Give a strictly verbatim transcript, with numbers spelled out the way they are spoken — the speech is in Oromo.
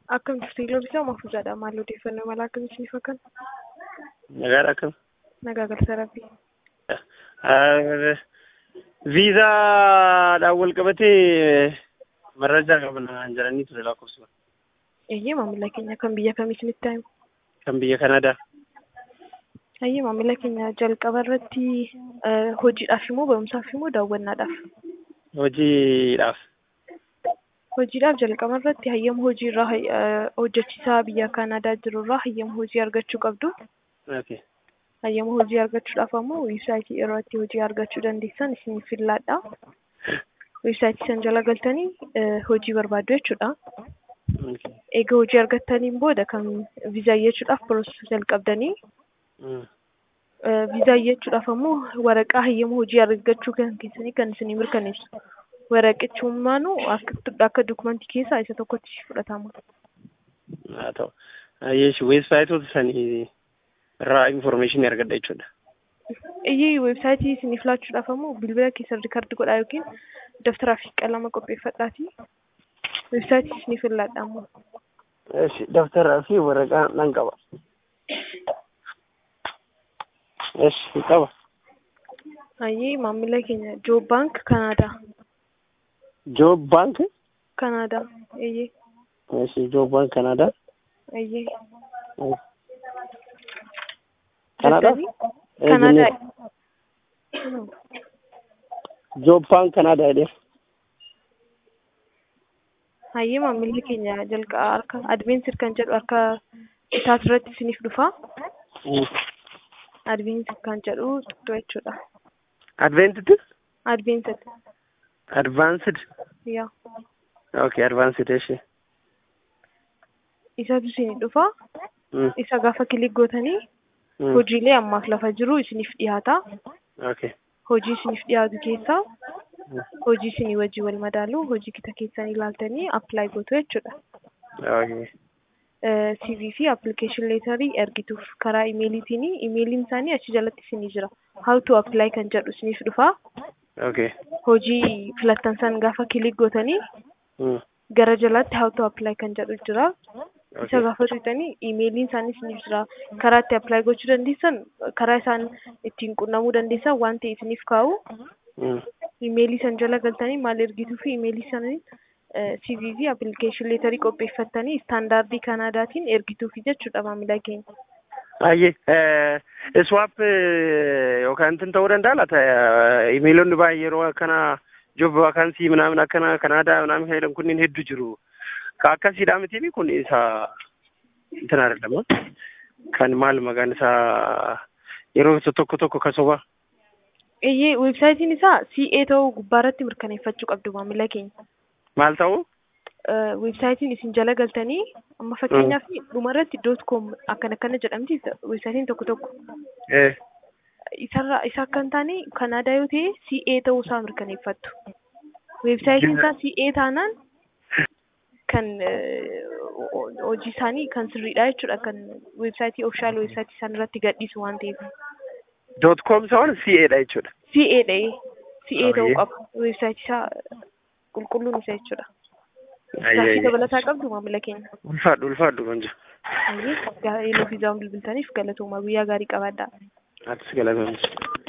Akkam jirtu Iloobisaa Mafuuzaadha. Maal odeeffannoo mala akkamitti fakkan? Nagaadha akkam? Nagaa galcha rabbii. Viizaadhaan wal qabatee marrajaa qabna jedhanii ture lakkoofsa. Eeyyee maamila keenya kan biyya kamiitti nutti himu? Kan biyya Kanaadaa. Eeyyee maamila keenya jalqaba irratti hojiidhaaf immoo barumsaaf immoo daawwannaadhaaf? Hojiidhaaf. Hojiidhaaf jalqaba irratti hayyama hojii irraa hojjechiisaa biyya Kanaadaa jiru irraa hayyama hojii argachuu qabdu. Okay. Hayyama hojii argachuudhaaf ammoo weebsaayitii yeroo itti hojii argachuu dandeessan isiniif fillaadha. Weebsaayitii san jala galtanii hojii barbaaddu jechuudha. Okay. Egaa hojii argattaniin booda kan viizaa iyyachuudhaaf piroosesii jalqabdanii viizaa iyyachuudhaaf ammoo waraqaa hayyama hojii argachuu kan keessanii kan isinii mirkaneessu. Waraqachummaanu akka dokumentii keessaa isa tokkotti fudhatama. Haa ta'u. Yeeshi weebsaayitoota sanii irraa information argadha jechuudha. Iyyee weebsaayitii isiniif laachuudhaaf ammoo bilbila keessan riikardi godhaa yookiin daftaraa fi qalama qopheeffadhaatii weebsaayitii isiniif fillaadha ammoo. Eeshi daftaraa fi waraqaa nan qaba. Eeshi qaba. Ayyee maamila keenya Joob Baank Kanaadaa. Joob Baank Kanaadaa. Eeyyee. Eeshi Joob Baank Kanaadaa. Eeyyee. Kanaadaa? Kanaadaa. Joob Baank Kanaadaa jedhee. Hayyee maamilli keenya jalqaba harka advaansii kan jedhu harka isaas irratti isiniif dhufa. Advaansii kan jedhu tuttu jechuudha. Advaansii? Advaansii. Advanced? Yeah. Okay, advanced eeshi. Isatu isinii dhufa. Isa gaafa kilik gootanii hojiilee ammaaf lafa jiru isiniif dhiyaata. Okay. Hojii isiniif dhiyaatu keessaa hojii isinii wajjin wal madaalu hojii kita keessan ilaaltanii apply gootu jechuudha. Okay. C V fi application letterii ergituuf karaa imeeliitiin imeeliin isaanii achi jalatti isinii jira. How to apply kan jedhu isiniif dhufa. Okay. Hojii filattan san gaafa kilik gootanii gara jalaatti how to apply kan jedhu jira. Isa gaafa tuqxanii imeeliin isaanii isiniif jira. Karaa itti apply gochuu dandeessan karaa isaan ittiin qunnamuu dandeessan waan ta'e isiniif kaa'u. Imeelii san jala galtanii maal ergituu fi imeelii sananii C V fi application letterii qopheeffattanii istaandaardii Kanaadaatiin ergituufi jechuudha maamila keenya. Ayyee swap yookaan tin ta'uu danda'a laata imeelonni baay'ee yeroo akkana job vaakansii ምናምን akkana Kanaadaa ምናምን fayyadamu kunniin hedduu jiru. Ka akkasiidhaa miti kun isa intan argama. Kan maal maqaan isaa yeroo tokko tokko kasoba. Eeyyee weebsaayitiin isaa C A ta'uu gubbaarratti mirkaneeffachuu qabdu maamila keenya. Maal ta'uu? Weebsaayitiin isin jala galtanii amma fakkeenyaaf dhumarratti dot com akkana akkana jedhamti weebsaayitiin tokko tokko. Eh. Isarraa isa akka hin taane Kanaadaa yoo ta'e C A ta'uu isaa mirkaneeffattu. Weebsaayitiin isaa C A taanaan kan hojii isaanii kan sirriidha jechuudha kan weebsaayitii ofishaal weebsaayitii isaan irratti gadhiisu waan ta'eef. Dot com ta'uun C A dha jechuudha. C A dha. C A ta'uu qaba weebsaayitii isaa qulqulluun isa jechuudha. Gaaffii dabalataa qabdu maamila keenya. Ulfaadhu ulfaadhu kan jiru. Ayyee yeroo fiizaan bilbiltaniif galatoomaa guyyaa gaarii qabaadhaa. Atis galatoomaa.